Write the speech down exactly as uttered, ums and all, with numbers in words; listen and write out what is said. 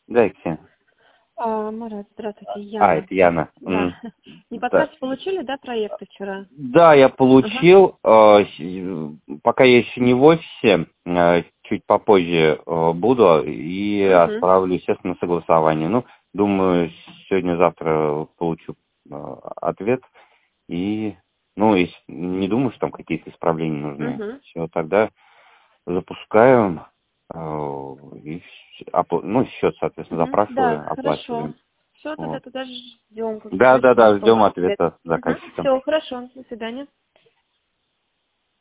Да, Ксения. А, Марат, здравствуйте, А, Яна. это Яна. Да. М. Не Да. подскажете, получили, да, проекты вчера? Да, я Ага. получил. э, с- Пока я еще не в офисе, э, чуть попозже э, буду и Угу. отправлю, естественно, на согласование. Ну, думаю, сегодня-завтра получу э, ответ. И, ну, если, не думаю, что там какие-то исправления нужны. Угу. Все, тогда запускаем. э, И, вс- опла- ну, счет, соответственно, Угу. Да, запрашиваю, хорошо. оплачиваем. Все, тогда Вот. тогда ждем, как Да, да, говорится, да, ждем ждем ваш ответ. ответа Угу. заказчика. Все, хорошо, до свидания.